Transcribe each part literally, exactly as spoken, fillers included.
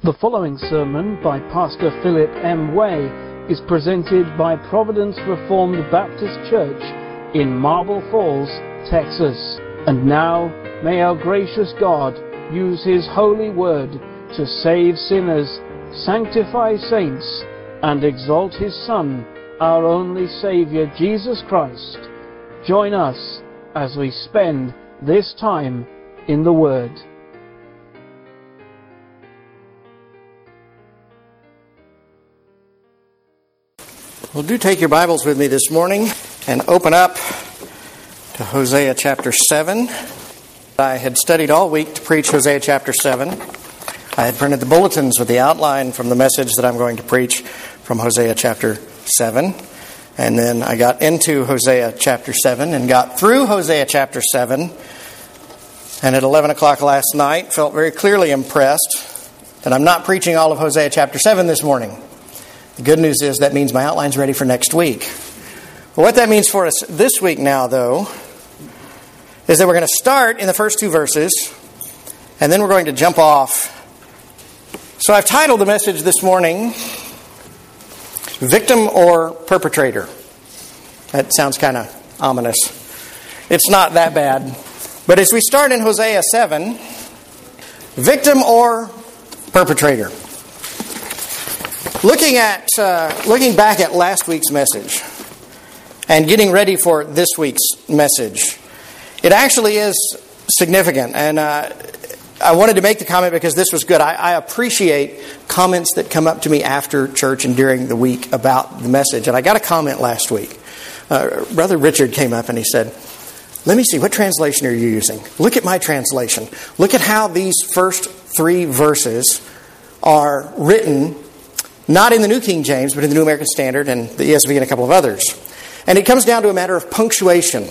The following sermon by Pastor Philip M. Way is presented by Providence Reformed Baptist Church in Marble Falls, Texas. And now, may our gracious God use His holy word to save sinners, sanctify saints, and exalt His Son, our only Savior, Jesus Christ. Join us as we spend this time in the Word. Well, do take your Bibles with me this morning and open up to Hosea chapter seven. I had studied all week to preach Hosea chapter seven. I had printed the bulletins with the outline from the message that I'm going to preach from Hosea chapter seven. And then I got into Hosea chapter seven and got through Hosea chapter seven. And at eleven o'clock last night, felt very clearly impressed that I'm not preaching all of Hosea chapter seven this morning. The good news is that means my outline's ready for next week. Well, what that means for us this week now, though, is that we're going to start in the first two verses, and then we're going to jump off. So I've titled the message this morning, Victim or Perpetrator. That sounds kind of ominous. It's not that bad. But as we start in Hosea seven, victim or perpetrator. Looking at, uh, looking back at last week's message and getting ready for this week's message, it actually is significant. And uh, I wanted to make the comment because this was good. I, I appreciate comments that come up to me after church and during the week about the message. And I got a comment last week. Uh, Brother Richard came up and he said, "Let me see, what translation are you using? Look at my translation. Look at how these first three verses are written, not in the New King James, but in the New American Standard and the E S V and a couple of others." And it comes down to a matter of punctuation.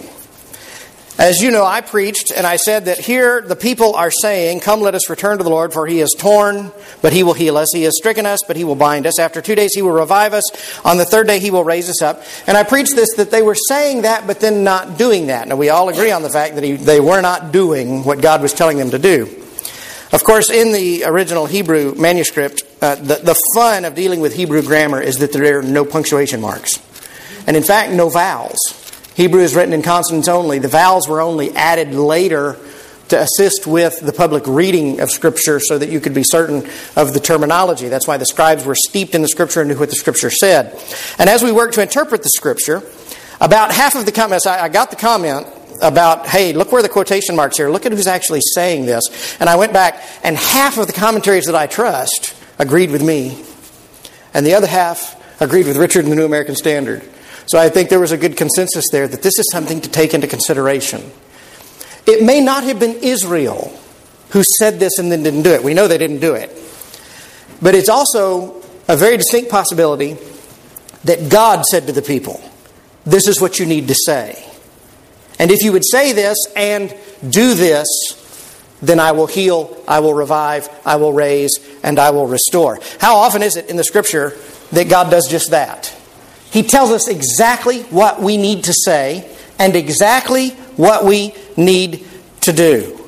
As you know, I preached and I said that here the people are saying, "Come, let us return to the Lord, for He is torn, but He will heal us. He has stricken us, but He will bind us. After two days He will revive us. On the third day He will raise us up." And I preached this, that they were saying that, but then not doing that. Now, we all agree on the fact that he, they were not doing what God was telling them to do. Of course, in the original Hebrew manuscript, uh, the, the fun of dealing with Hebrew grammar is that there are no punctuation marks. And in fact, no vowels. Hebrew is written in consonants only. The vowels were only added later to assist with the public reading of Scripture so that you could be certain of the terminology. That's why the scribes were steeped in the Scripture and knew what the Scripture said. And as we work to interpret the Scripture, about half of the comments, I, I got the comment about, "Hey, look where the quotation marks here. Look at who's actually saying this." And I went back, and half of the commentaries that I trust agreed with me. And the other half agreed with Richard in the New American Standard. So I think there was a good consensus there that this is something to take into consideration. It may not have been Israel who said this and then didn't do it. We know they didn't do it. But it's also a very distinct possibility that God said to the people, "This is what you need to say. And if you would say this and do this, then I will heal, I will revive, I will raise, and I will restore." How often is it in the Scripture that God does just that? He tells us exactly what we need to say and exactly what we need to do.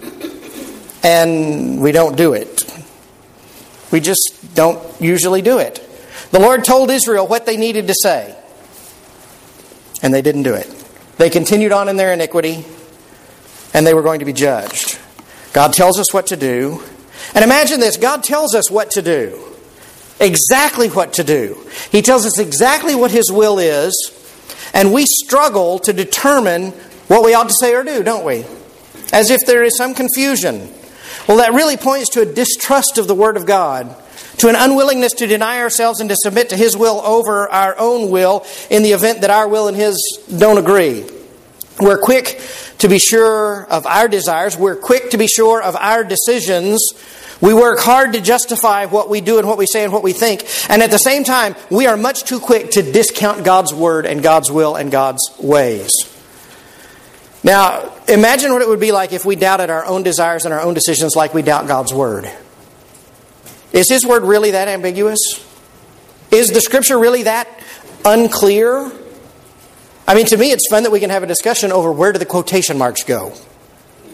And we don't do it. We just don't usually do it. The Lord told Israel what they needed to say, and they didn't do it. They continued on in their iniquity, and they were going to be judged. God tells us what to do. And imagine this, God tells us what to do. Exactly what to do. He tells us exactly what His will is, and we struggle to determine what we ought to say or do, don't we? As if there is some confusion. Well, that really points to a distrust of the Word of God, to an unwillingness to deny ourselves and to submit to His will over our own will in the event that our will and His don't agree. We're quick to be sure of our desires. We're quick to be sure of our decisions. We work hard to justify what we do and what we say and what we think. And at the same time, we are much too quick to discount God's Word and God's will and God's ways. Now, imagine what it would be like if we doubted our own desires and our own decisions like we doubt God's Word. Is His Word really that ambiguous? Is the Scripture really that unclear? I mean, to me, it's fun that we can have a discussion over where do the quotation marks go.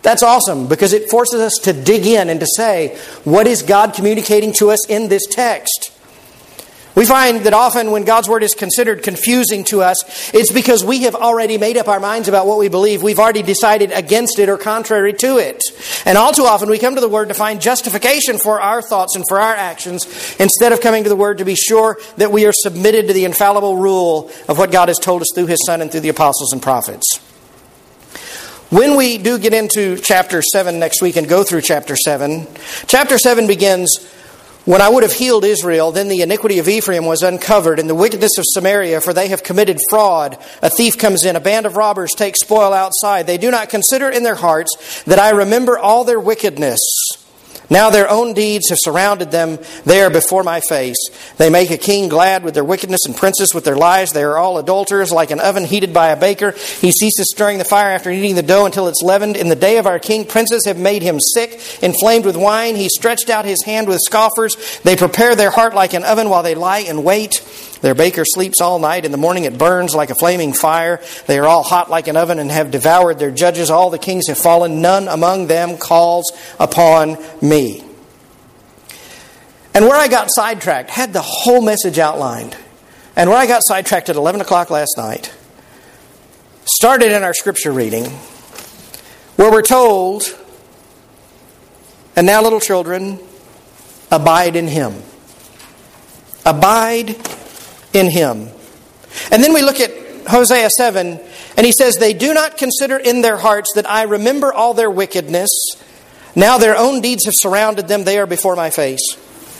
That's awesome because it forces us to dig in and to say, what is God communicating to us in this text? We find that often when God's Word is considered confusing to us, it's because we have already made up our minds about what we believe. We've already decided against it or contrary to it. And all too often we come to the Word to find justification for our thoughts and for our actions instead of coming to the Word to be sure that we are submitted to the infallible rule of what God has told us through His Son and through the apostles and prophets. When we do get into chapter seven next week and go through chapter seven, chapter seven begins, when I would have healed Israel, then the iniquity of Ephraim was uncovered, and the wickedness of Samaria, for they have committed fraud. A thief comes in, a band of robbers take spoil outside. They do not consider in their hearts that I remember all their wickedness. Now their own deeds have surrounded them. They are before my face. They make a king glad with their wickedness and princes with their lies. They are all adulterers, like an oven heated by a baker. He ceases stirring the fire after kneading the dough until it's leavened. In the day of our king, princes have made him sick, inflamed with wine. He stretched out his hand with scoffers. They prepare their heart like an oven while they lie in wait. Their baker sleeps all night. In the morning it burns like a flaming fire. They are all hot like an oven and have devoured their judges. All the kings have fallen. None among them calls upon me. And where I got sidetracked, had the whole message outlined. And where I got sidetracked at eleven o'clock last night, started in our scripture reading, where we're told, and now little children, abide in Him. Abide in Him. And then we look at Hosea seven, and he says, they do not consider in their hearts that I remember all their wickedness. Now their own deeds have surrounded them. They are before my face.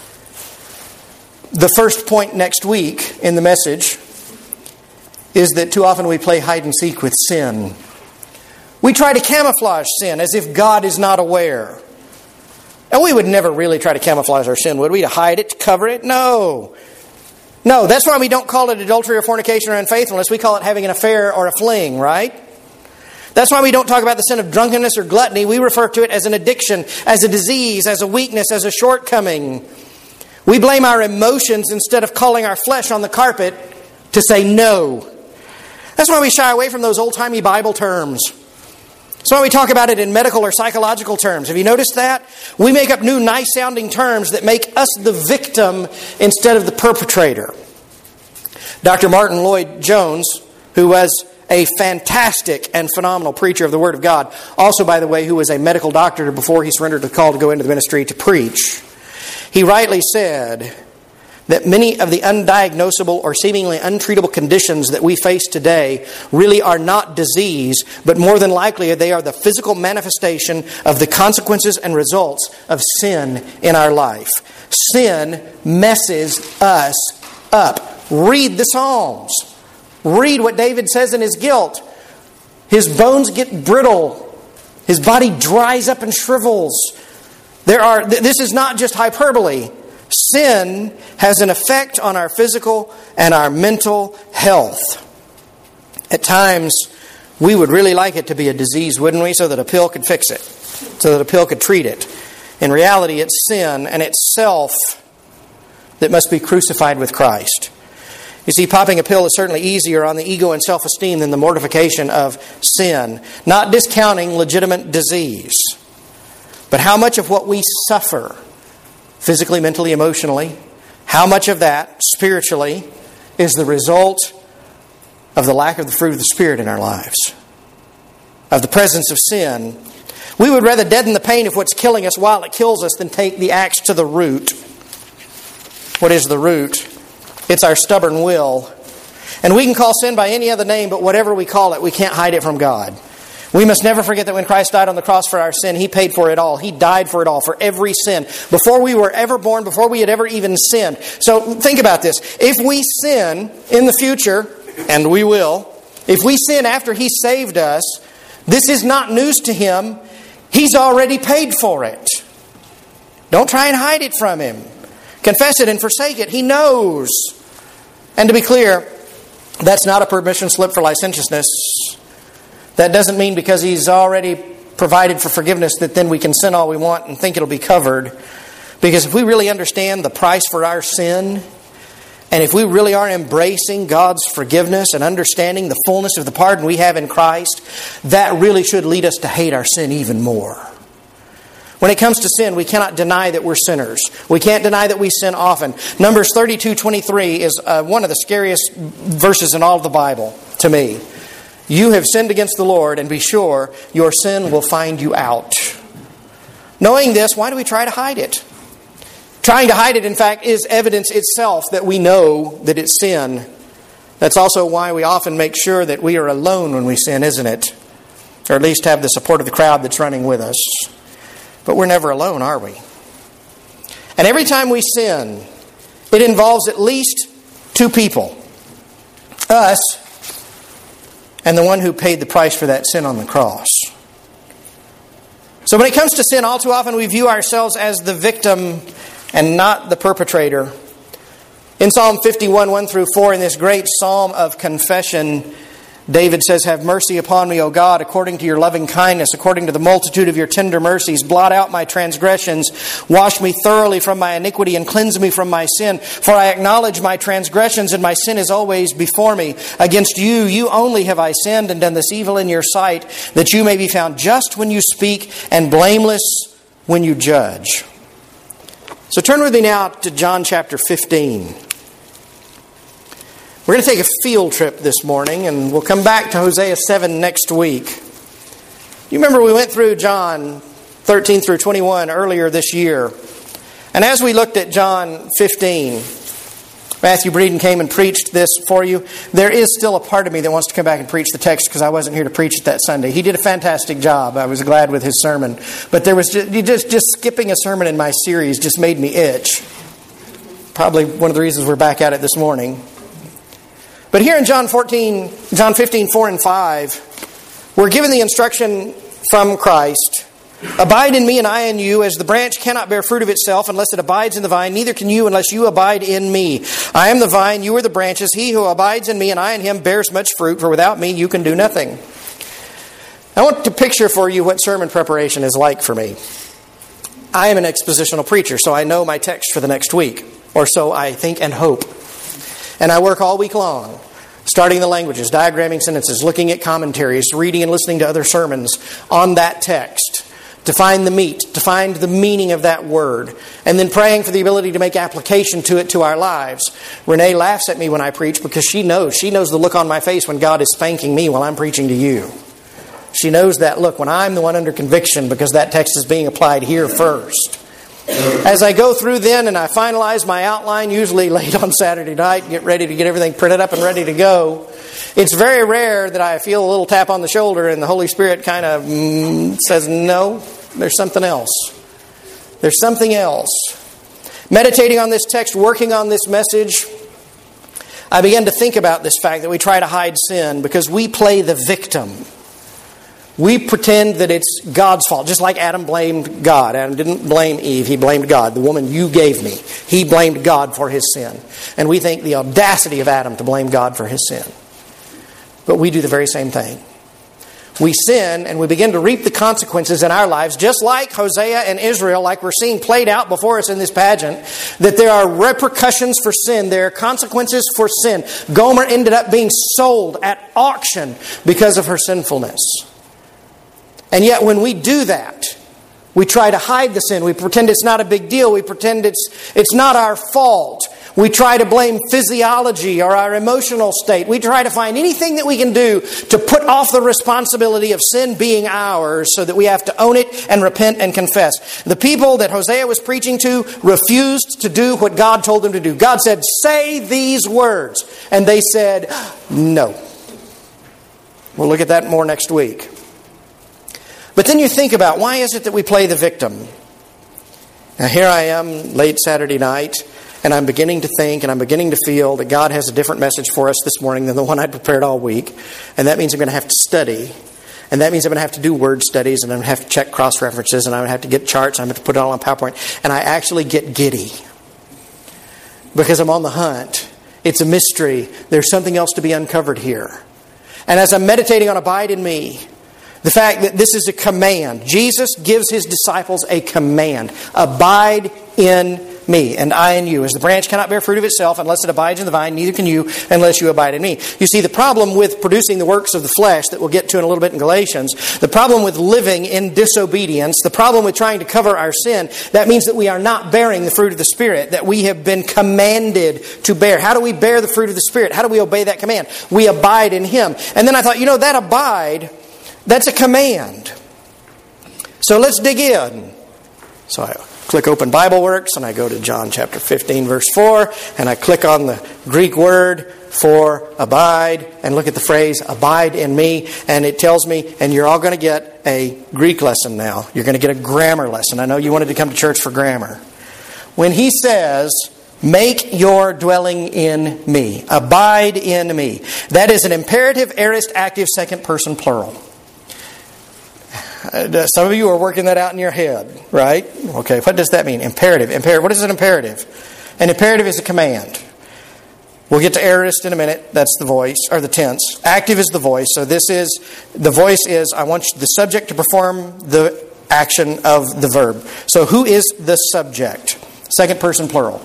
The first point next week in the message is that too often we play hide and seek with sin. We try to camouflage sin as if God is not aware. And we would never really try to camouflage our sin, would we? To hide it, to cover it? No. No, that's why we don't call it adultery or fornication or unfaithfulness. We call it having an affair or a fling, right? That's why we don't talk about the sin of drunkenness or gluttony. We refer to it as an addiction, as a disease, as a weakness, as a shortcoming. We blame our emotions instead of calling our flesh on the carpet to say no. That's why we shy away from those old-timey Bible terms. That's why we talk about it in medical or psychological terms. Have you noticed that? We make up new nice-sounding terms that make us the victim instead of the perpetrator. Doctor Martin Lloyd-Jones, who was a fantastic and phenomenal preacher of the Word of God, also, by the way, who was a medical doctor before he surrendered the call to go into the ministry to preach, he rightly said that many of the undiagnosable or seemingly untreatable conditions that we face today really are not disease, but more than likely they are the physical manifestation of the consequences and results of sin in our life. Sin messes us up. Read the Psalms. Read what David says in his guilt. His bones get brittle. His body dries up and shrivels. There are. This is not just hyperbole. Sin has an effect on our physical and our mental health. At times, we would really like it to be a disease, wouldn't we? So that a pill could fix it. So that a pill could treat it. In reality, it's sin and it's self that must be crucified with Christ. You see, popping a pill is certainly easier on the ego and self-esteem than the mortification of sin. Not discounting legitimate disease. But how much of what we suffer, physically, mentally, emotionally, how much of that, spiritually, is the result of the lack of the fruit of the Spirit in our lives? Of the presence of sin. We would rather deaden the pain of what's killing us while it kills us than take the axe to the root. What is the root? It's our stubborn will. And we can call sin by any other name, but whatever we call it, we can't hide it from God. We must never forget that when Christ died on the cross for our sin, He paid for it all. He died for it all, for every sin. Before we were ever born, before we had ever even sinned. So think about this. If we sin in the future, and we will, if we sin after He saved us, this is not news to Him. He's already paid for it. Don't try and hide it from Him. Confess it and forsake it. He knows. And to be clear, that's not a permission slip for licentiousness. That doesn't mean because He's already provided for forgiveness that then we can sin all we want and think it'll be covered. Because if we really understand the price for our sin And if we really are embracing God's forgiveness and understanding the fullness of the pardon we have in Christ, that really should lead us to hate our sin even more. When it comes to sin, we cannot deny that we're sinners. We can't deny that we sin often. Numbers thirty-two twenty-three is uh, one of the scariest verses in all of the Bible to me. You have sinned against the Lord, and be sure your sin will find you out. Knowing this, why do we try to hide it? Trying to hide it, in fact, is evidence itself that we know that it's sin. That's also why we often make sure that we are alone when we sin, isn't it? Or at least have the support of the crowd that's running with us. But we're never alone, are we? And every time we sin, it involves at least two people. Us and the one who paid the price for that sin on the cross. So when it comes to sin, all too often we view ourselves as the victim and not the perpetrator. In Psalm fifty-one, one through four, in this great psalm of confession, David says, "Have mercy upon me, O God, according to your loving kindness, according to the multitude of your tender mercies. Blot out my transgressions. Wash me thoroughly from my iniquity and cleanse me from my sin. For I acknowledge my transgressions, and my sin is always before me. Against you, you only have I sinned and done this evil in your sight, that you may be found just when you speak and blameless when you judge." So turn with me now to John chapter fifteen. We're going to take a field trip this morning, and we'll come back to Hosea seven next week. You remember we went through John thirteen through twenty-one earlier this year. And as we looked at John fifteen, Matthew Breeden came and preached this for you. There is still a part of me that wants to come back and preach the text because I wasn't here to preach it that Sunday. He did a fantastic job. I was glad with his sermon. But there was just, just, just skipping a sermon in my series just made me itch. Probably one of the reasons we're back at it this morning. But here in John fourteen, John fifteen, four and five, we're given the instruction from Christ. "Abide in me and I in you, as the branch cannot bear fruit of itself unless it abides in the vine, neither can you unless you abide in me. I am the vine, you are the branches. He who abides in me and I in him bears much fruit, for without me you can do nothing." I want to picture for you what sermon preparation is like for me. I am an expositional preacher, so I know my text for the next week, or so I think and hope. And I work all week long, studying the languages, diagramming sentences, looking at commentaries, reading and listening to other sermons on that text to find the meat, to find the meaning of that word, and then praying for the ability to make application to it to our lives. Renee laughs at me when I preach because she knows. She knows the look on my face when God is spanking me while I'm preaching to you. She knows that look when I'm the one under conviction because that text is being applied here first. As I go through then and I finalize my outline, usually late on Saturday night, get ready to get everything printed up and ready to go, it's very rare that I feel a little tap on the shoulder and the Holy Spirit kind of mm, says, no, there's something else. There's something else. Meditating on this text, working on this message, I began to think about this fact that we try to hide sin because we play the victim. We pretend that it's God's fault, just like Adam blamed God. Adam didn't blame Eve, he blamed God. The woman you gave me, he blamed God for his sin. And we think the audacity of Adam to blame God for his sin. But we do the very same thing. We sin and we begin to reap the consequences in our lives, just like Hosea and Israel, like we're seeing played out before us in this pageant, that there are repercussions for sin, there are consequences for sin. Gomer ended up being sold at auction because of her sinfulness. And yet when we do that, we try to hide the sin. We pretend it's not a big deal. We pretend it's it's not our fault. We try to blame physiology or our emotional state. We try to find anything that we can do to put off the responsibility of sin being ours so that we have to own it and repent and confess. The people that Hosea was preaching to refused to do what God told them to do. God said, say these words. And they said, no. We'll look at that more next week. But then you think about, why is it that we play the victim? Now here I am, late Saturday night, and I'm beginning to think and I'm beginning to feel that God has a different message for us this morning than the one I'd prepared all week. And that means I'm going to have to study. And that means I'm going to have to do word studies, and I'm going to have to check cross-references, and I'm going to have to get charts, and I'm going to put it all on PowerPoint. And I actually get giddy because I'm on the hunt. It's a mystery. There's something else to be uncovered here. And as I'm meditating on Abide in Me, the fact that this is a command. Jesus gives his disciples a command. Abide in me, and I in you. As the branch cannot bear fruit of itself unless it abides in the vine, neither can you unless you abide in me. You see, the problem with producing the works of the flesh that we'll get to in a little bit in Galatians, the problem with living in disobedience, the problem with trying to cover our sin, that means that we are not bearing the fruit of the Spirit that we have been commanded to bear. How do we bear the fruit of the Spirit? How do we obey that command? We abide in Him. And then I thought, you know, that abide, that's a command. So let's dig in. So I click open Bible Works and I go to John chapter fifteen verse four and I click on the Greek word for abide and look at the phrase abide in me, and it tells me, and you're all going to get a Greek lesson now. You're going to get a grammar lesson. I know you wanted to come to church for grammar. When he says, make your dwelling in me, abide in me, that is an imperative, aorist, active, second person plural. Some of you are working that out in your head, right? Okay, what does that mean? Imperative. Imperative. What is an imperative? An imperative is a command. We'll get to aorist in a minute. That's the voice, or the tense. Active is the voice. So this is, the voice is, I want the subject to perform the action of the verb. So who is the subject? Second person plural.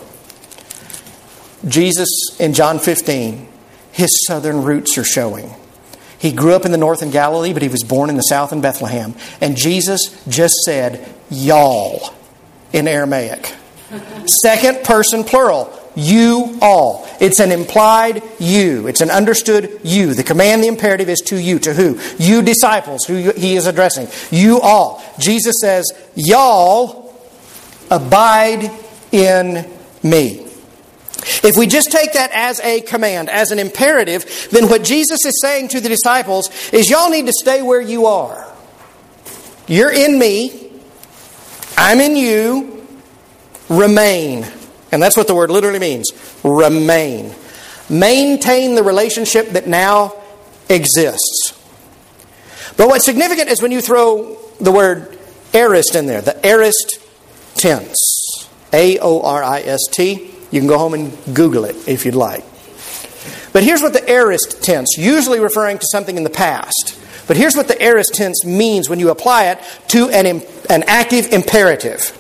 Jesus in John fifteen, his southern roots are showing. He grew up in the north in Galilee, but he was born in the south in Bethlehem. And Jesus just said, y'all, in Aramaic. Second person plural. You all. It's an implied you. It's an understood you. The command, the imperative is to you. To who? You disciples, who he is addressing. You all. Jesus says, y'all abide in me. If we just take that as a command, as an imperative, then what Jesus is saying to the disciples is y'all need to stay where you are. You're in me. I'm in you. Remain. And that's what the word literally means. Remain. Maintain the relationship that now exists. But what's significant is when you throw the word aorist in there, the aorist tense. A O R I S T. You can go home and Google it if you'd like. But here's what the aorist tense, usually referring to something in the past. But here's what the aorist tense means when you apply it to an, an active imperative.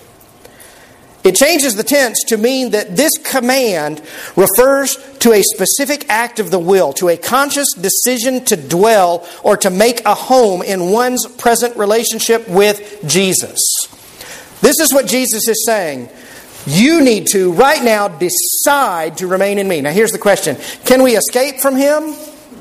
It changes the tense to mean that this command refers to a specific act of the will, to a conscious decision to dwell or to make a home in one's present relationship with Jesus. This is what Jesus is saying. You need to, right now, decide to remain in me. Now here's the question. Can we escape from Him?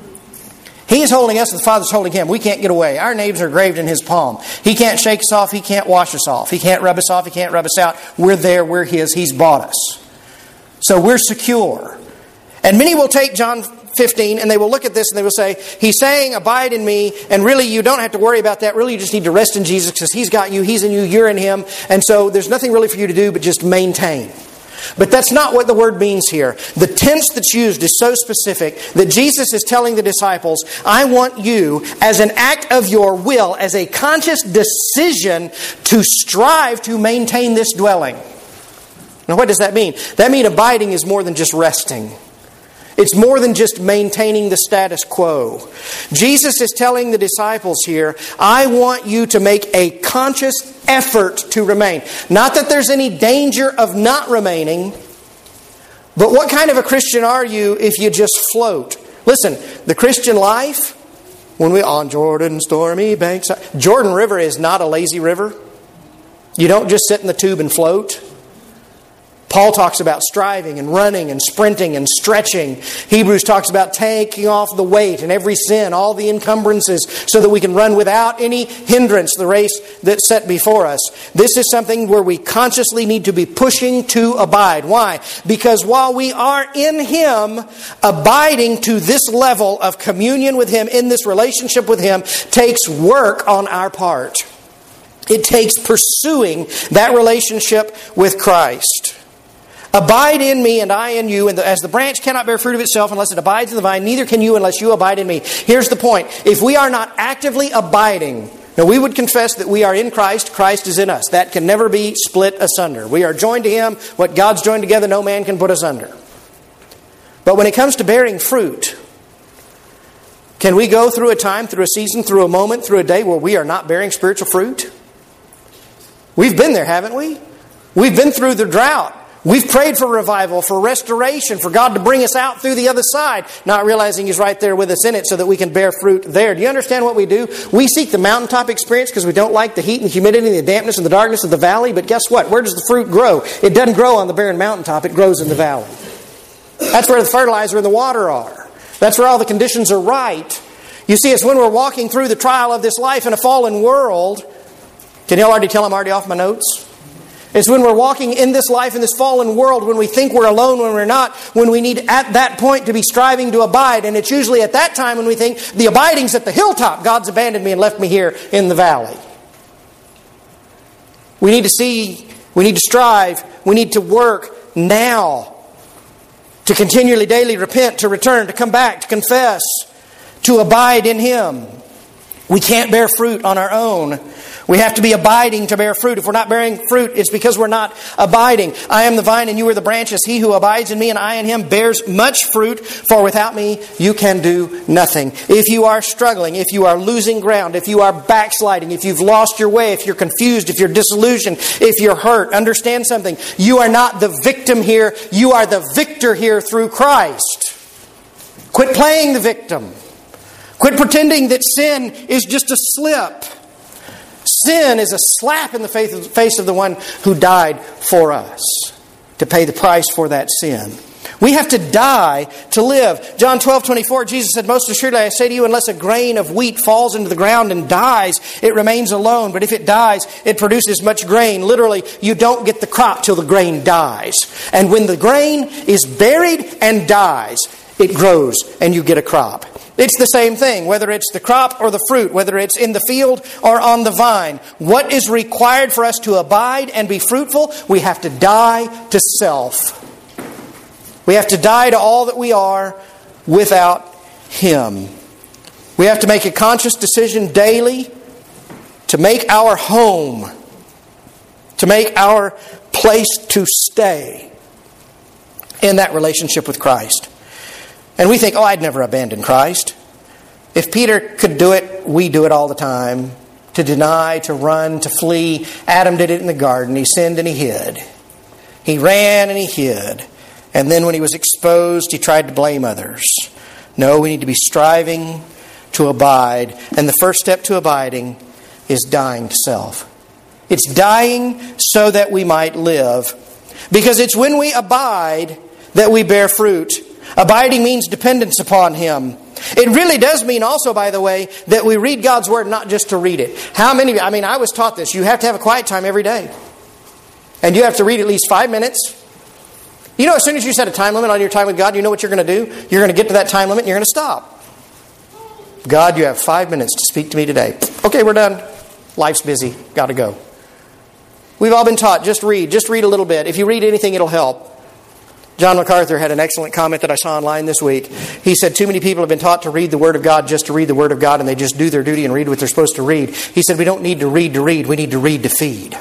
He's holding us, the Father's holding Him. We can't get away. Our names are graved in His palm. He can't shake us off. He can't wash us off. He can't rub us off. He can't rub us out. We're there. We're His. He's bought us. So we're secure. And many will take John fifteen and they will look at this and they will say, He's saying, abide in me, and really you don't have to worry about that. Really you just need to rest in Jesus because He's got you, He's in you, you're in Him. And so there's nothing really for you to do but just maintain. But that's not what the word means here. The tense that's used is so specific that Jesus is telling the disciples, I want you, as an act of your will, as a conscious decision, to strive to maintain this dwelling. Now what does that mean? That means abiding is more than just resting. It's more than just maintaining the status quo. Jesus is telling the disciples here, I want you to make a conscious effort to remain. Not that there's any danger of not remaining, but what kind of a Christian are you if you just float? Listen, the Christian life, when we on Jordan stormy banks, Jordan River is not a lazy river. You don't just sit in the tube and float. Paul talks about striving and running and sprinting and stretching. Hebrews talks about taking off the weight and every sin, all the encumbrances, so that we can run without any hindrance the race that's set before us. This is something where we consciously need to be pushing to abide. Why? Because while we are in Him, abiding to this level of communion with Him, in this relationship with Him, takes work on our part. It takes pursuing that relationship with Christ. Abide in me and I in you, and as the branch cannot bear fruit of itself unless it abides in the vine, neither can you unless you abide in me. Here's the point. If we are not actively abiding, now we would confess that we are in Christ, Christ is in us. That can never be split asunder. We are joined to Him. What God's joined together, no man can put asunder. But when it comes to bearing fruit, can we go through a time, through a season, through a moment, through a day where we are not bearing spiritual fruit? We've been there, haven't we? We've been through the drought We've prayed for revival, for restoration, for God to bring us out through the other side, not realizing He's right there with us in it so that we can bear fruit there. Do you understand what we do? We seek the mountaintop experience because we don't like the heat and the humidity and the dampness and the darkness of the valley. But guess what? Where does the fruit grow? It doesn't grow on the barren mountaintop. It grows in the valley. That's where the fertilizer and the water are. That's where all the conditions are right. You see, it's when we're walking through the trial of this life in a fallen world. Can you already tell I'm already off my notes? It's when we're walking in this life, in this fallen world, when we think we're alone, when we're not, when we need at that point to be striving to abide. And it's usually at that time when we think, the abiding's at the hilltop. God's abandoned me and left me here in the valley. We need to see, we need to strive, we need to work now to continually, daily repent, to return, to come back, to confess, to abide in Him. We can't bear fruit on our own. We have to be abiding to bear fruit. If we're not bearing fruit, it's because we're not abiding. I am the vine and you are the branches. He who abides in me and I in him bears much fruit, for without me you can do nothing. If you are struggling, if you are losing ground, if you are backsliding, if you've lost your way, if you're confused, if you're disillusioned, if you're hurt, understand something. You are not the victim here. You are the victor here through Christ. Quit playing the victim. Quit pretending that sin is just a slip. Sin is a slap in the face of the one who died for us to pay the price for that sin. We have to die to live. John twelve twenty-four, Jesus said, most assuredly I say to you, unless a grain of wheat falls into the ground and dies, it remains alone. But if it dies, it produces much grain. Literally, you don't get the crop till the grain dies. And when the grain is buried and dies, it grows and you get a crop. It's the same thing, whether it's the crop or the fruit, whether it's in the field or on the vine. What is required for us to abide and be fruitful? We have to die to self. We have to die to all that we are without Him. We have to make a conscious decision daily to make our home, to make our place to stay in that relationship with Christ. And we think, oh, I'd never abandon Christ. If Peter could do it, we do it all the time. To deny, to run, to flee. Adam did it in the garden. He sinned and he hid. He ran and he hid. And then when he was exposed, he tried to blame others. No, we need to be striving to abide. And the first step to abiding is dying to self. It's dying so that we might live. Because it's when we abide that we bear fruit. Abiding means dependence upon Him. It really does mean also, by the way, that we read God's Word not just to read it. How many of you, I mean, I was taught this. You have to have a quiet time every day. And you have to read at least five minutes. You know, as soon as you set a time limit on your time with God, you know what you're going to do? You're going to get to that time limit and you're going to stop. God, you have five minutes to speak to me today. Okay, we're done. Life's busy. Got to go. We've all been taught, just read. Just read a little bit. If you read anything, it'll help. John MacArthur had an excellent comment that I saw online this week. He said, too many people have been taught to read the Word of God just to read the Word of God, and they just do their duty and read what they're supposed to read. He said, we don't need to read to read. We need to read to feed.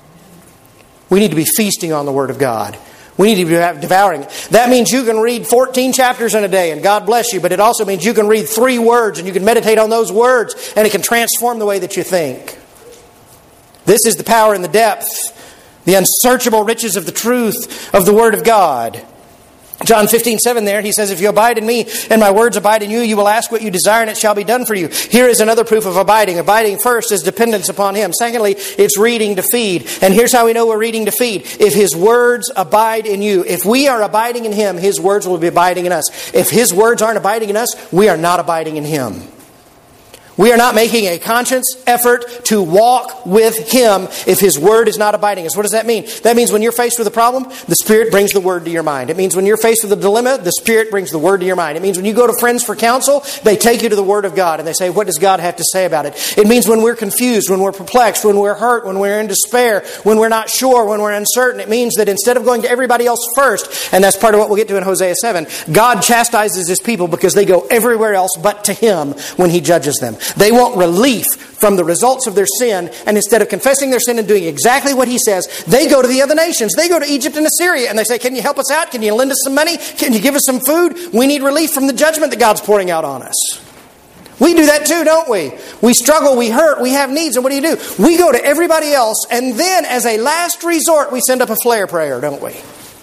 We need to be feasting on the Word of God. We need to be devouring it. That means you can read fourteen chapters in a day, and God bless you, but it also means you can read three words, and you can meditate on those words, and it can transform the way that you think. This is the power and the depth, the unsearchable riches of the truth of the Word of God. John fifteen seven there, he says, if you abide in me and my words abide in you, you will ask what you desire and it shall be done for you. Here is another proof of abiding. Abiding first is dependence upon Him. Secondly, it's reading to feed. And here's how we know we're reading to feed. If His words abide in you, if we are abiding in Him, His words will be abiding in us. If His words aren't abiding in us, we are not abiding in Him. We are not making a conscious effort to walk with Him if His Word is not abiding us. What does that mean? That means when you're faced with a problem, the Spirit brings the Word to your mind. It means when you're faced with a dilemma, the Spirit brings the Word to your mind. It means when you go to friends for counsel, they take you to the Word of God and they say, what does God have to say about it? It means when we're confused, when we're perplexed, when we're hurt, when we're in despair, when we're not sure, when we're uncertain, it means that instead of going to everybody else first, and that's part of what we'll get to in Hosea seven, God chastises His people because they go everywhere else but to Him when He judges them. They want relief from the results of their sin, and instead of confessing their sin and doing exactly what He says, they go to the other nations. They go to Egypt and Assyria and they say, can you help us out? Can you lend us some money? Can you give us some food? We need relief from the judgment that God's pouring out on us. We do that too, don't we? We struggle, we hurt, we have needs, and what do you do? We go to everybody else, and then as a last resort, we send up a flare prayer, don't we?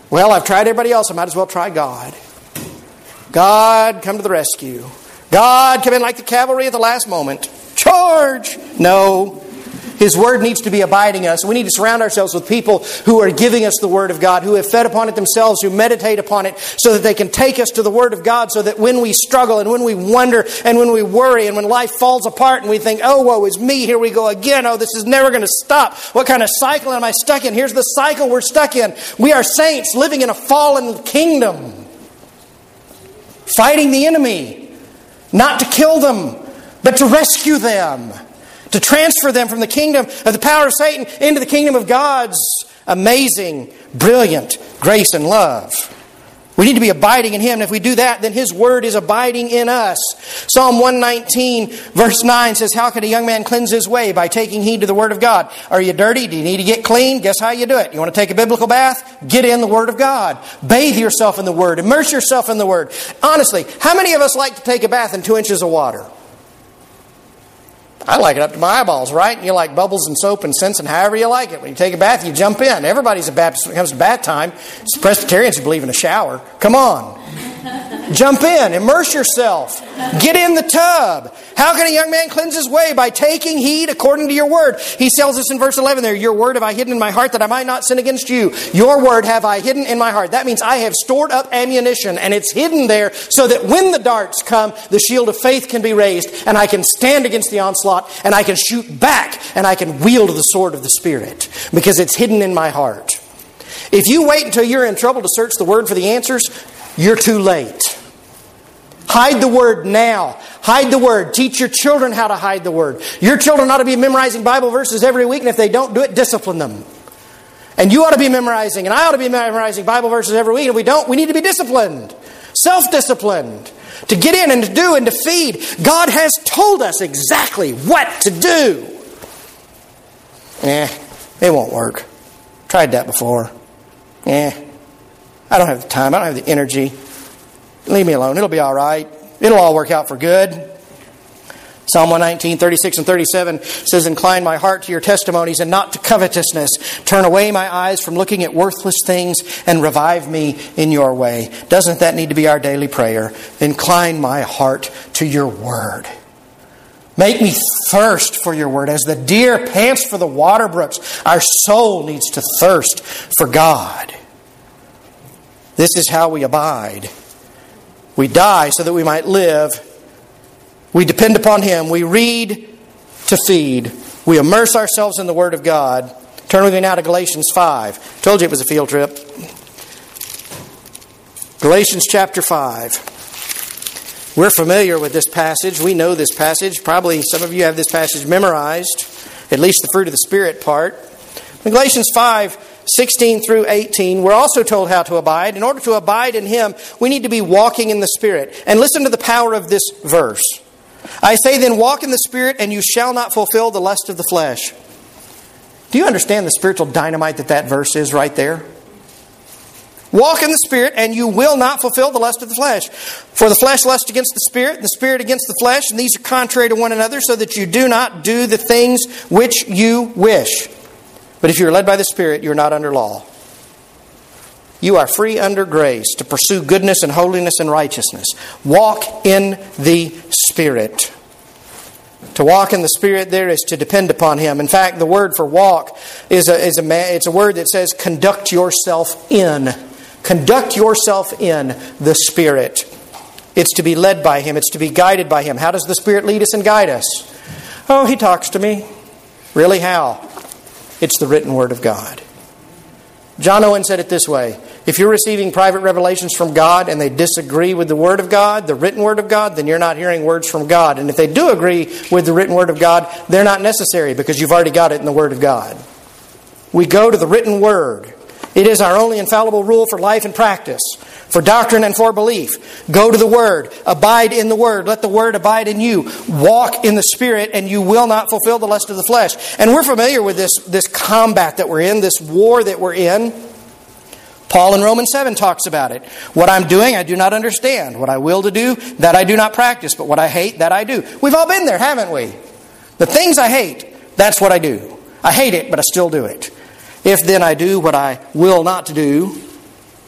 Well, I've tried everybody else. I might as well try God. God, come to the rescue. God, come in like the cavalry at the last moment. Charge! No. His Word needs to be abiding in us. We need to surround ourselves with people who are giving us the Word of God, who have fed upon it themselves, who meditate upon it, so that they can take us to the Word of God, so that when we struggle and when we wonder and when we worry and when life falls apart and we think, oh, woe is me, here we go again, oh, this is never going to stop. What kind of cycle am I stuck in? Here's the cycle we're stuck in. We are saints living in a fallen kingdom, fighting the enemy, not to kill them, but to rescue them. To transfer them from the kingdom of the power of Satan into the kingdom of God's amazing, brilliant grace and love. We need to be abiding in Him. And if we do that, then His Word is abiding in us. Psalm one nineteen verse nine says, how can a young man cleanse his way? By taking heed to the Word of God. Are you dirty? Do you need to get clean? Guess how you do it? You want to take a biblical bath? Get in the Word of God. Bathe yourself in the Word. Immerse yourself in the Word. Honestly, how many of us like to take a bath in two inches of water? I like it up to my eyeballs, right? You like bubbles and soap and scents and however you like it. When you take a bath, you jump in. Everybody's a Baptist when it comes to bath time. It's Presbyterians who believe in a shower. Come on. Jump in. Immerse yourself. Get in the tub. How can a young man cleanse his way? By taking heed according to your word. He tells us in verse eleven there, your word have I hidden in my heart that I might not sin against you. Your word have I hidden in my heart. That means I have stored up ammunition and it's hidden there so that when the darts come, the shield of faith can be raised and I can stand against the onslaught and I can shoot back and I can wield the sword of the Spirit because it's hidden in my heart. If you wait until you're in trouble to search the Word for the answers, you're too late. Hide the Word now. Hide the Word. Teach your children how to hide the Word. Your children ought to be memorizing Bible verses every week, and if they don't do it, discipline them. And you ought to be memorizing, and I ought to be memorizing Bible verses every week. And if we don't, we need to be disciplined. Self-disciplined. To get in and to do and to feed. God has told us exactly what to do. Eh, it won't work. Tried that before. Eh, I don't have the time. I don't have the energy. Leave me alone. It'll be all right. It'll all work out for good. Psalm one nineteen, thirty-six and thirty-seven says, incline my heart to your testimonies and not to covetousness. Turn away my eyes from looking at worthless things and revive me in your way. Doesn't that need to be our daily prayer? Incline my heart to your word. Make me thirst for your word. As the deer pants for the water brooks, our soul needs to thirst for God. This is how we abide. We die so that we might live. We depend upon Him. We read to feed. We immerse ourselves in the Word of God. Turn with me now to Galatians five. Told you it was a field trip. Galatians chapter five. We're familiar with this passage. We know this passage. Probably some of you have this passage memorized. At least the fruit of the Spirit part. In Galatians five, sixteen through eighteen, we're also told how to abide. In order to abide in Him, we need to be walking in the Spirit. And listen to the power of this verse. I say then, walk in the Spirit, and you shall not fulfill the lust of the flesh. Do you understand the spiritual dynamite that that verse is right there? Walk in the Spirit, and you will not fulfill the lust of the flesh. For the flesh lusts against the Spirit, and the Spirit against the flesh, and these are contrary to one another, so that you do not do the things which you wish. But if you are led by the Spirit, you are not under law. You are free under grace to pursue goodness and holiness and righteousness. Walk in the Spirit. To walk in the Spirit there is to depend upon Him. In fact, the word for walk is a, is a, it's a word that says conduct yourself in. Conduct yourself in the Spirit. It's to be led by Him. It's to be guided by Him. How does the Spirit lead us and guide us? Oh, He talks to me. Really, how? It's the written Word of God. John Owen said it this way. If you're receiving private revelations from God and they disagree with the Word of God, the written Word of God, then you're not hearing words from God. And if they do agree with the written Word of God, they're not necessary because you've already got it in the Word of God. We go to the written Word. It is our only infallible rule for life and practice, for doctrine and for belief. Go to the Word. Abide in the Word. Let the Word abide in you. Walk in the Spirit and you will not fulfill the lust of the flesh. And we're familiar with this, this combat that we're in, this war that we're in. Paul in Romans seven talks about it. What I'm doing, I do not understand. What I will to do, that I do not practice. But what I hate, that I do. We've all been there, haven't we? The things I hate, that's what I do. I hate it, but I still do it. If then I do what I will not to do,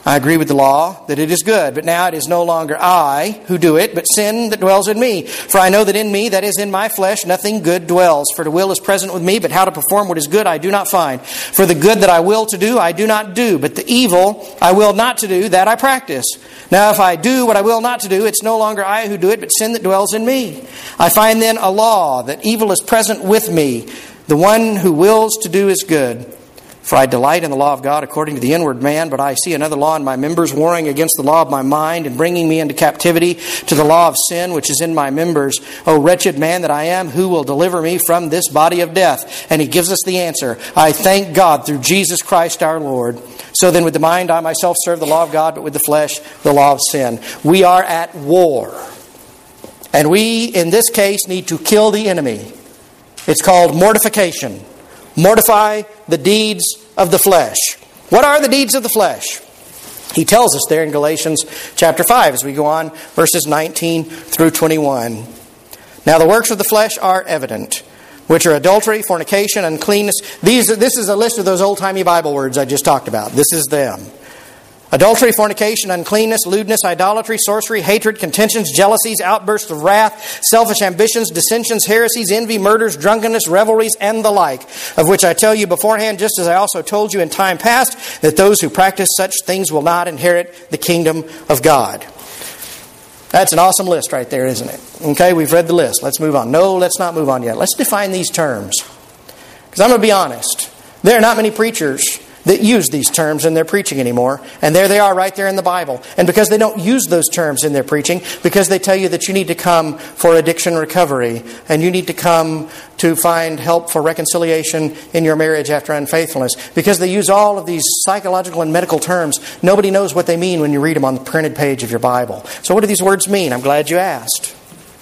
I agree with the law that it is good, but now it is no longer I who do it, but sin that dwells in me. For I know that in me, that is in my flesh, nothing good dwells. For the will is present with me, but how to perform what is good I do not find. For the good that I will to do, I do not do, but the evil I will not to do, that I practice. Now if I do what I will not to do, it's no longer I who do it, but sin that dwells in me. I find then a law, that evil is present with me. The one who wills to do is good. For I delight in the law of God according to the inward man, but I see another law in my members, warring against the law of my mind, and bringing me into captivity to the law of sin which is in my members. O wretched man that I am, who will deliver me from this body of death? And he gives us the answer. I thank God through Jesus Christ our Lord. So then with the mind I myself serve the law of God, but with the flesh the law of sin. We are at war. And we, in this case, need to kill the enemy. It's called mortification. Mortify the deeds of the flesh. What are the deeds of the flesh? He tells us there in Galatians chapter five as we go on, verses nineteen through twenty-one. Now the works of the flesh are evident, which are adultery, fornication, uncleanness. These, this is a list of those old-timey Bible words I just talked about. This is them. Adultery, fornication, uncleanness, lewdness, idolatry, sorcery, hatred, contentions, jealousies, outbursts of wrath, selfish ambitions, dissensions, heresies, envy, murders, drunkenness, revelries, and the like, of which I tell you beforehand, just as I also told you in time past, that those who practice such things will not inherit the kingdom of God. That's an awesome list right there, isn't it? Okay, we've read the list. Let's move on. No, let's not move on yet. Let's define these terms. Because I'm going to be honest. There are not many preachers that use these terms in their preaching anymore. And there they are right there in the Bible. And because they don't use those terms in their preaching, because they tell you that you need to come for addiction recovery, and you need to come to find help for reconciliation in your marriage after unfaithfulness, because they use all of these psychological and medical terms, nobody knows what they mean when you read them on the printed page of your Bible. So what do these words mean? I'm glad you asked.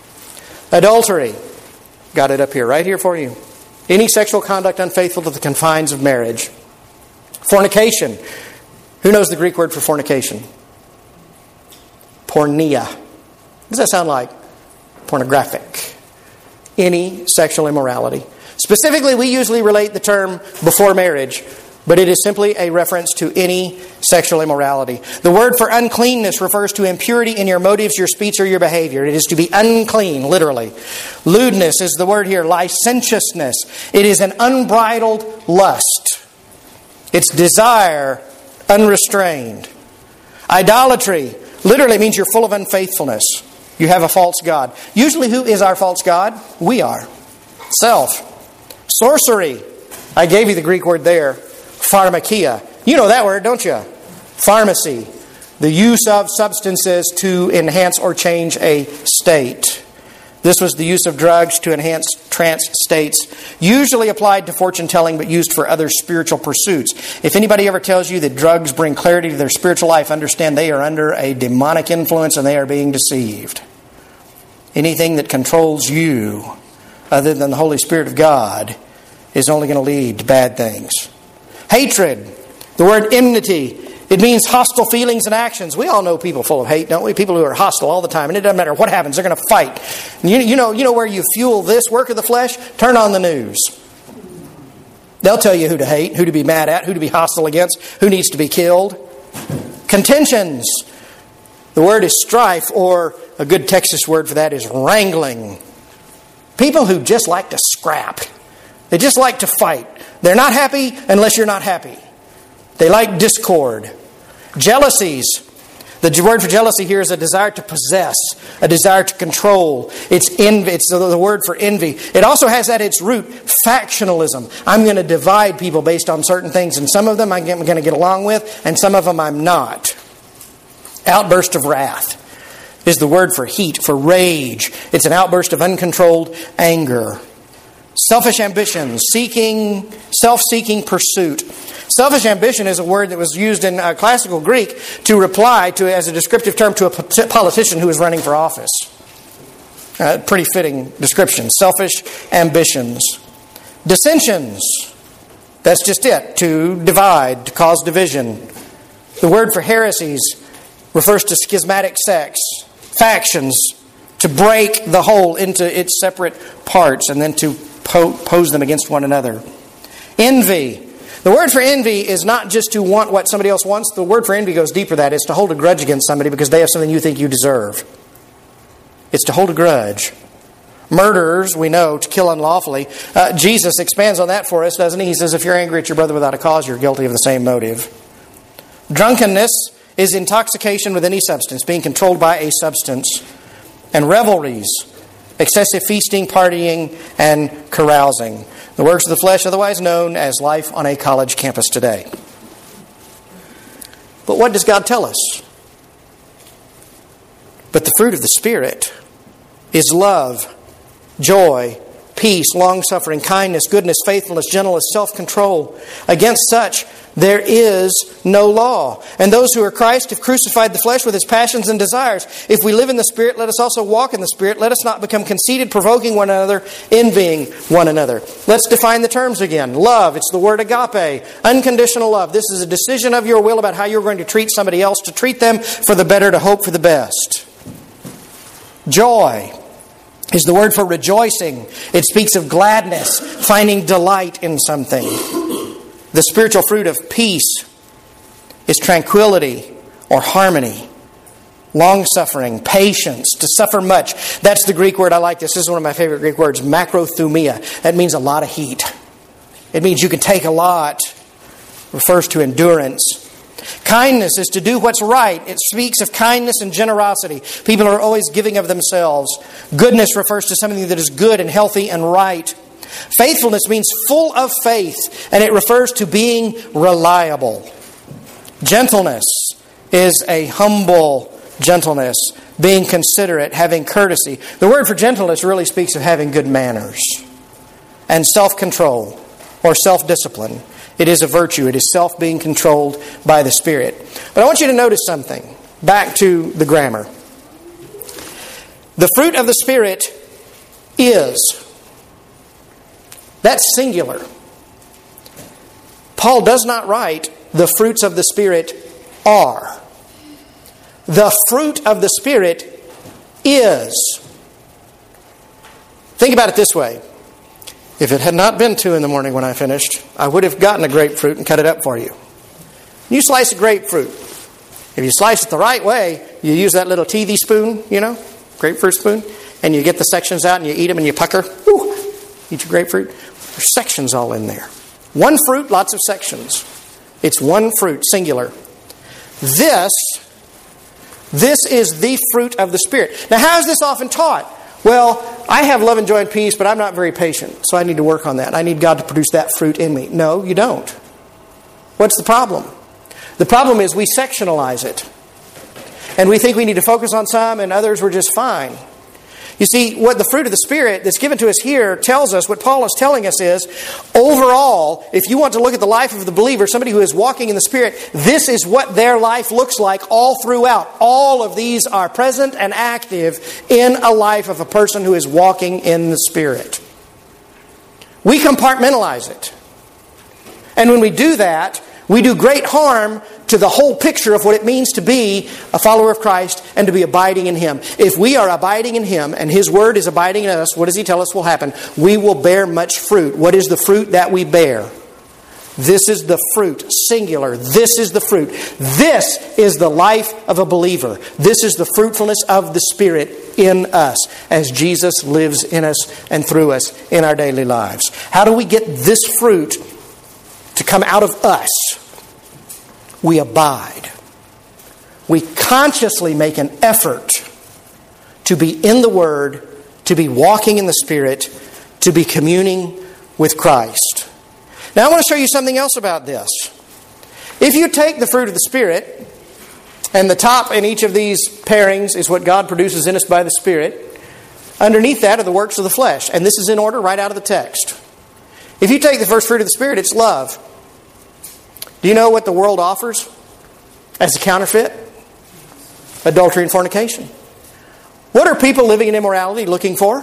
Adultery. Got it up here, right here for you. Any sexual conduct unfaithful to the confines of marriage. Fornication. Who knows the Greek word for fornication? Porneia. What does that sound like? Pornographic. Any sexual immorality. Specifically, we usually relate the term before marriage, but it is simply a reference to any sexual immorality. The word for uncleanness refers to impurity in your motives, your speech, or your behavior. It is to be unclean, literally. Lewdness is the word here, licentiousness. It is an unbridled lust. It's desire unrestrained. Idolatry literally means you're full of unfaithfulness. You have a false god. Usually who is our false god? We are. Self. Sorcery. I gave you the Greek word there. Pharmakia. You know that word, don't you? Pharmacy. The use of substances to enhance or change a state. This was the use of drugs to enhance trance states, usually applied to fortune telling, but used for other spiritual pursuits. If anybody ever tells you that drugs bring clarity to their spiritual life, understand they are under a demonic influence and they are being deceived. Anything that controls you, other than the Holy Spirit of God, is only going to lead to bad things. Hatred. The word enmity. It means hostile feelings and actions. We all know people full of hate, don't we? People who are hostile all the time. And it doesn't matter what happens. They're going to fight. And you, you know, you know where you fuel this work of the flesh? Turn on the news. They'll tell you who to hate, who to be mad at, who to be hostile against, who needs to be killed. Contentions. The word is strife, or a good Texas word for that is wrangling. People who just like to scrap. They just like to fight. They're not happy unless you're not happy. They like discord. Jealousies. The word for jealousy here is a desire to possess, a desire to control. It's envy. It's the word for envy. It also has at its root factionalism. I'm going to divide people based on certain things, and some of them I'm going to get along with, and some of them I'm not. Outburst of wrath is the word for heat, for rage. It's an outburst of uncontrolled anger. Selfish ambitions, seeking, self-seeking pursuit. Selfish ambition is a word that was used in uh, classical Greek to reply to, as a descriptive term, to a politician who was running for office. Uh, pretty fitting description. Selfish ambitions. Dissensions. That's just it. To divide, to cause division. The word for heresies refers to schismatic sects, factions, to break the whole into its separate parts and then to po- pose them against one another. Envy. The word for envy is not just to want what somebody else wants. The word for envy goes deeper than that. It's to hold a grudge against somebody because they have something you think you deserve. It's to hold a grudge. Murderers, we know, to kill unlawfully. Uh, Jesus expands on that for us, doesn't he? He says, if you're angry at your brother without a cause, you're guilty of the same motive. Drunkenness is intoxication with any substance, being controlled by a substance. And revelries, excessive feasting, partying, and carousing. The works of the flesh, otherwise known as life on a college campus today. But what does God tell us? But the fruit of the Spirit is love, joy, peace, long-suffering, kindness, goodness, faithfulness, gentleness, self-control. Against such there is no law. And those who are Christ have crucified the flesh with its passions and desires. If we live in the Spirit, let us also walk in the Spirit. Let us not become conceited, provoking one another, envying one another. Let's define the terms again. Love, it's the word agape. Unconditional love. This is a decision of your will about how you're going to treat somebody else, to treat them for the better, to hope for the best. Joy is the word for rejoicing. It speaks of gladness, finding delight in something. The spiritual fruit of peace is tranquility or harmony, long-suffering, patience, to suffer much. That's the Greek word. I like this. This is one of my favorite Greek words, macrothumia. That means a lot of heat. It means you can take a lot. It refers to endurance. Kindness is to do what's right. It speaks of kindness and generosity. People are always giving of themselves. Goodness refers to something that is good and healthy and right. Faithfulness means full of faith, and it refers to being reliable. Gentleness is a humble gentleness, being considerate, having courtesy. The word for gentleness really speaks of having good manners and self-control or self-discipline. It is a virtue. It is self being controlled by the Spirit. But I want you to notice something. Back to the grammar. The fruit of the Spirit is. That's singular. Paul does not write, the fruits of the Spirit are. The fruit of the Spirit is. Think about it this way. If it had not been two in the morning when I finished, I would have gotten a grapefruit and cut it up for you. You slice a grapefruit. If you slice it the right way, you use that little teethy spoon, you know, grapefruit spoon, and you get the sections out and you eat them and you pucker. Woo, eat your grapefruit. There's sections all in there. One fruit, lots of sections. It's one fruit, singular. This, this is the fruit of the Spirit. Now, how is this often taught? Well, I have love and joy and peace, but I'm not very patient, so I need to work on that. I need God to produce that fruit in me. No, you don't. What's the problem? The problem is we sectionalize it. And we think we need to focus on some and others were just fine. You see, what the fruit of the Spirit that's given to us here tells us, what Paul is telling us is, overall, if you want to look at the life of the believer, somebody who is walking in the Spirit, this is what their life looks like all throughout. All of these are present and active in a life of a person who is walking in the Spirit. We compartmentalize it. And when we do that, we do great harm to the whole picture of what it means to be a follower of Christ and to be abiding in Him. If we are abiding in Him and His Word is abiding in us, what does He tell us will happen? We will bear much fruit. What is the fruit that we bear? This is the fruit, singular. This is the fruit. This is the life of a believer. This is the fruitfulness of the Spirit in us as Jesus lives in us and through us in our daily lives. How do we get this fruit to come out of us? We abide. We consciously make an effort to be in the Word, to be walking in the Spirit, to be communing with Christ. Now I want to show you something else about this. If you take the fruit of the Spirit, and the top in each of these pairings is what God produces in us by the Spirit, underneath that are the works of the flesh. And this is in order right out of the text. If you take the first fruit of the Spirit, it's love. Do you know what the world offers as a counterfeit? Adultery and fornication. What are people living in immorality looking for?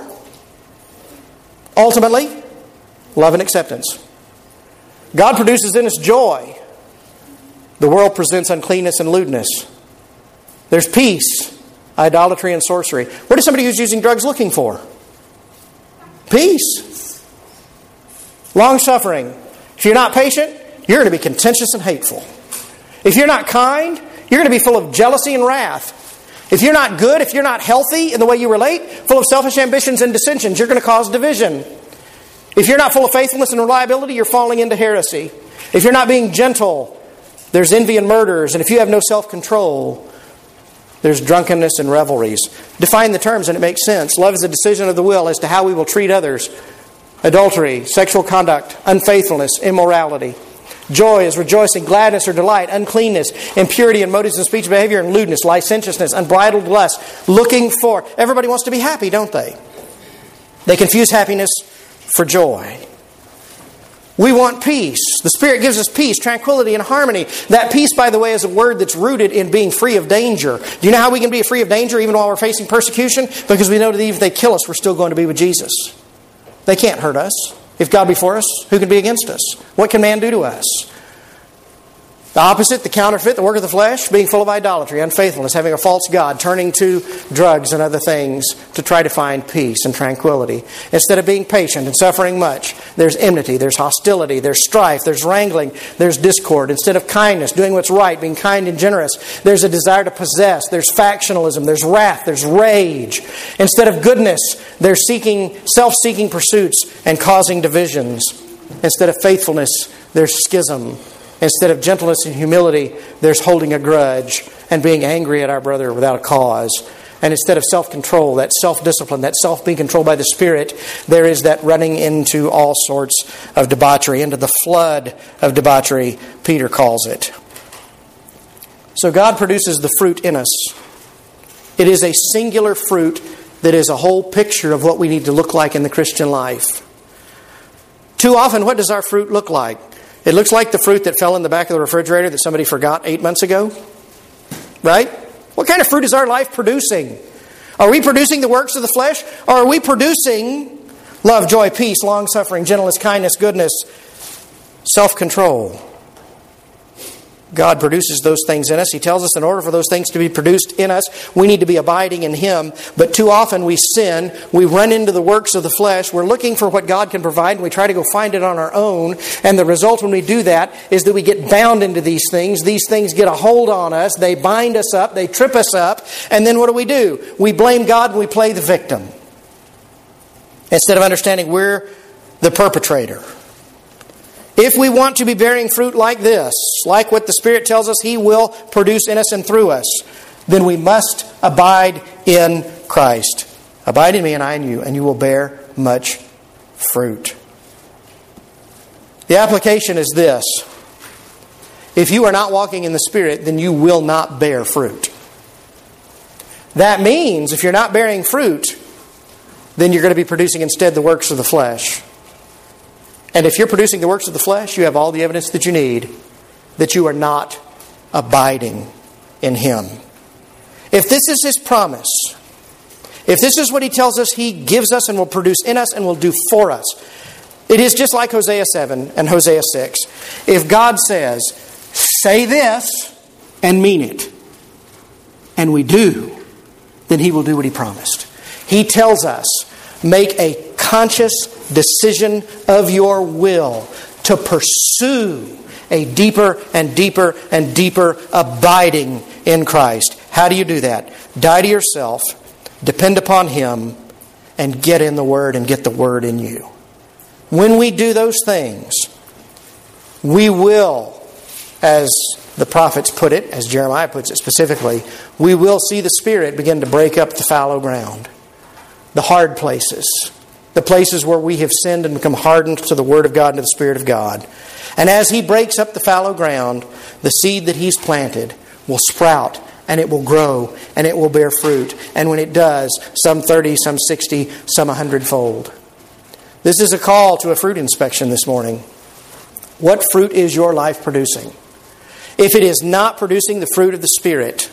Ultimately, love and acceptance. God produces in us joy. The world presents uncleanness and lewdness. There's peace, idolatry and sorcery. What is somebody who's using drugs looking for? Peace. Long-suffering. If you're not patient, you're going to be contentious and hateful. If you're not kind, you're going to be full of jealousy and wrath. If you're not good, if you're not healthy in the way you relate, full of selfish ambitions and dissensions, you're going to cause division. If you're not full of faithfulness and reliability, you're falling into heresy. If you're not being gentle, there's envy and murders. And if you have no self-control, there's drunkenness and revelries. Define the terms and it makes sense. Love is a decision of the will as to how we will treat others. Adultery, sexual conduct, unfaithfulness, immorality. Joy is rejoicing, gladness or delight, uncleanness, impurity in motives and speech, behavior, and lewdness, licentiousness, unbridled lust, looking for. Everybody wants to be happy, don't they? They confuse happiness for joy. We want peace. The Spirit gives us peace, tranquility, and harmony. That peace, by the way, is a word that's rooted in being free of danger. Do you know how we can be free of danger even while we're facing persecution? Because we know that even if they kill us, we're still going to be with Jesus. They can't hurt us. If God be for us, who can be against us? What can man do to us? The opposite, the counterfeit, the work of the flesh, being full of idolatry, unfaithfulness, having a false god, turning to drugs and other things to try to find peace and tranquility. Instead of being patient and suffering much, there's enmity, there's hostility, there's strife, there's wrangling, there's discord. Instead of kindness, doing what's right, being kind and generous, there's a desire to possess, there's factionalism, there's wrath, there's rage. Instead of goodness, there's seeking, self-seeking pursuits and causing divisions. Instead of faithfulness, there's schism. Instead of gentleness and humility, there's holding a grudge and being angry at our brother without a cause. And instead of self-control, that self-discipline, that self being controlled by the Spirit, there is that running into all sorts of debauchery, into the flood of debauchery, Peter calls it. So God produces the fruit in us. It is a singular fruit that is a whole picture of what we need to look like in the Christian life. Too often, what does our fruit look like? It looks like the fruit that fell in the back of the refrigerator that somebody forgot eight months ago. Right? What kind of fruit is our life producing? Are we producing the works of the flesh? Or are we producing love, joy, peace, long-suffering, gentleness, kindness, goodness, self-control? God produces those things in us. He tells us in order for those things to be produced in us, we need to be abiding in Him. But too often we sin. We run into the works of the flesh. We're looking for what God can provide, and we try to go find it on our own. And the result when we do that is that we get bound into these things. These things get a hold on us. They bind us up. They trip us up. And then what do we do? We blame God and we play the victim. Instead of understanding we're the perpetrator. If we want to be bearing fruit like this, like what the Spirit tells us He will produce in us and through us, then we must abide in Christ. Abide in me and I in you, and you will bear much fruit. The application is this. If you are not walking in the Spirit, then you will not bear fruit. That means if you're not bearing fruit, then you're going to be producing instead the works of the flesh. And if you're producing the works of the flesh, you have all the evidence that you need that you are not abiding in Him. If this is His promise, if this is what He tells us He gives us and will produce in us and will do for us, it is just like Hosea seven and Hosea six. If God says, say this and mean it, and we do, then He will do what He promised. He tells us, make a conscious decision of your will to pursue a deeper and deeper and deeper abiding in Christ. How do you do that? Die to yourself, depend upon Him, and get in the Word and get the Word in you. When we do those things, we will, as the prophets put it, as Jeremiah puts it specifically, we will see the Spirit begin to break up the fallow ground, the hard places, the places where we have sinned and become hardened to the Word of God and to the Spirit of God. And as He breaks up the fallow ground, the seed that He's planted will sprout and it will grow and it will bear fruit. And when it does, some thirty, some sixty, some a hundredfold. This is a call to a fruit inspection this morning. What fruit is your life producing? If it is not producing the fruit of the Spirit,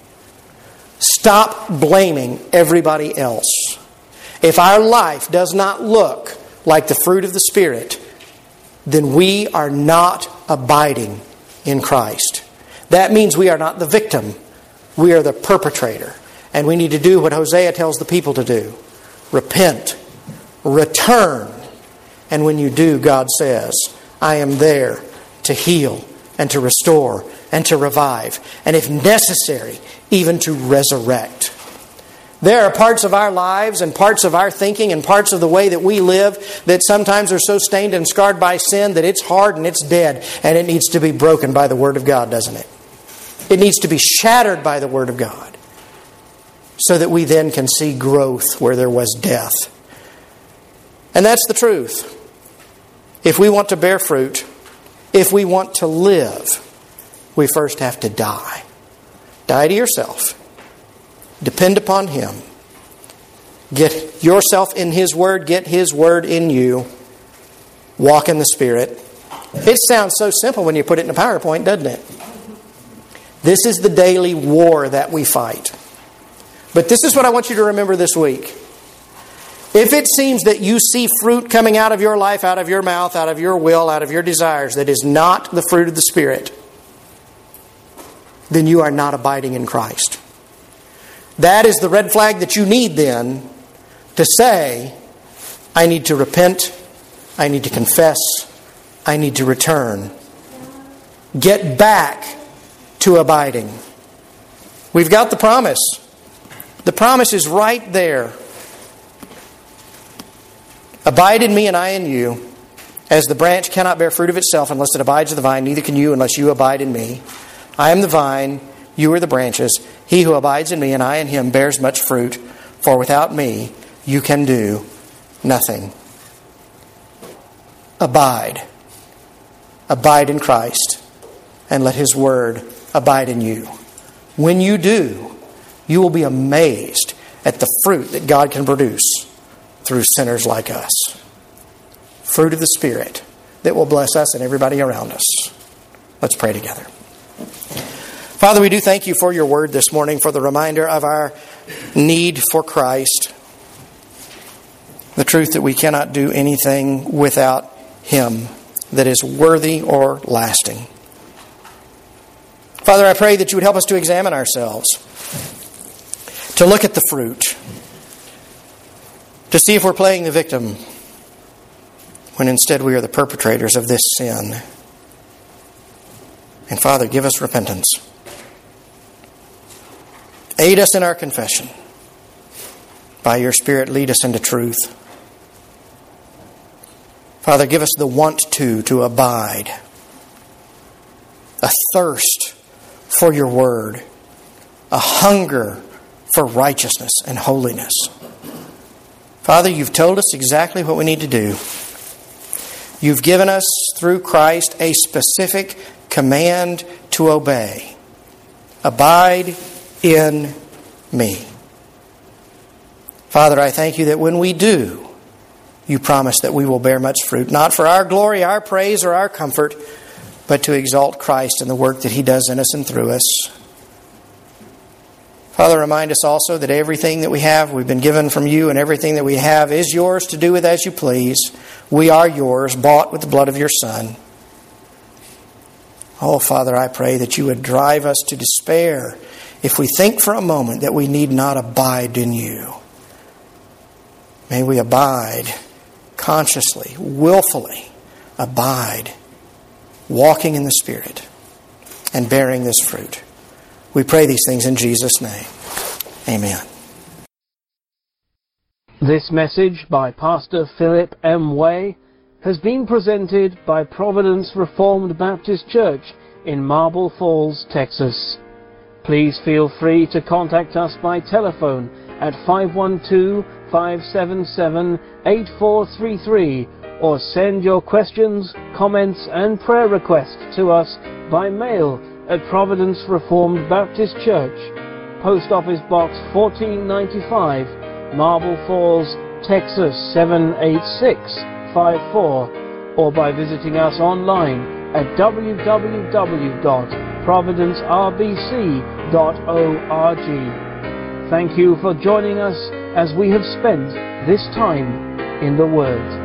stop blaming everybody else. If our life does not look like the fruit of the Spirit, then we are not abiding in Christ. That means we are not the victim. We are the perpetrator. And we need to do what Hosea tells the people to do. Repent. Return. And when you do, God says, I am there to heal and to restore and to revive, and if necessary, even to resurrect. There are parts of our lives and parts of our thinking and parts of the way that we live that sometimes are so stained and scarred by sin that it's hard and it's dead, and it needs to be broken by the Word of God, doesn't it? It needs to be shattered by the Word of God so that we then can see growth where there was death. And that's the truth. If we want to bear fruit, if we want to live, we first have to die. Die to yourself. Depend upon Him. Get yourself in His Word. Get His Word in you. Walk in the Spirit. It sounds so simple when you put it in a PowerPoint, doesn't it? This is the daily war that we fight. But this is what I want you to remember this week. If it seems that you see fruit coming out of your life, out of your mouth, out of your will, out of your desires, that is not the fruit of the Spirit, then you are not abiding in Christ. That is the red flag that you need then to say, I need to repent, I need to confess, I need to return. Get back to abiding. We've got the promise. The promise is right there. Abide in me and I in you. As the branch cannot bear fruit of itself unless it abides in the vine, neither can you unless you abide in me. I am the vine, you are the branches. He who abides in me and I in him bears much fruit, for without me you can do nothing. Abide. Abide in Christ, and let His Word abide in you. When you do, you will be amazed at the fruit that God can produce through sinners like us. Fruit of the Spirit that will bless us and everybody around us. Let's pray together. Father, we do thank you for your word this morning, for the reminder of our need for Christ. The truth that we cannot do anything without Him that is worthy or lasting. Father, I pray that you would help us to examine ourselves, to look at the fruit, to see if we're playing the victim when instead we are the perpetrators of this sin. And Father, give us repentance. Aid us in our confession. By your Spirit, lead us into truth. Father, give us the want to, to abide. A thirst for your word. A hunger for righteousness and holiness. Father, you've told us exactly what we need to do. You've given us, through Christ, a specific command to obey. Abide in me. Father, I thank you that when we do, you promise that we will bear much fruit, not for our glory, our praise, or our comfort, but to exalt Christ in the work that He does in us and through us. Father, remind us also that everything that we have, we've been given from you, and everything that we have is yours to do with as you please. We are yours, bought with the blood of your Son. Oh, Father, I pray that you would drive us to despair if we think for a moment that we need not abide in you. May we abide consciously, willfully, abide, walking in the Spirit and bearing this fruit. We pray these things in Jesus' name. Amen. This message by Pastor Philip M. Way has been presented by Providence Reformed Baptist Church in Marble Falls, Texas. Please feel free to contact us by telephone at five one two, five seven seven, eight four three three or send your questions, comments and prayer requests to us by mail at Providence Reformed Baptist Church, Post Office Box fourteen ninety-five, Marble Falls, Texas seven eight six five four, or by visiting us online at w w w dot providence r b c dot org. Thank you for joining us as we have spent this time in the Word.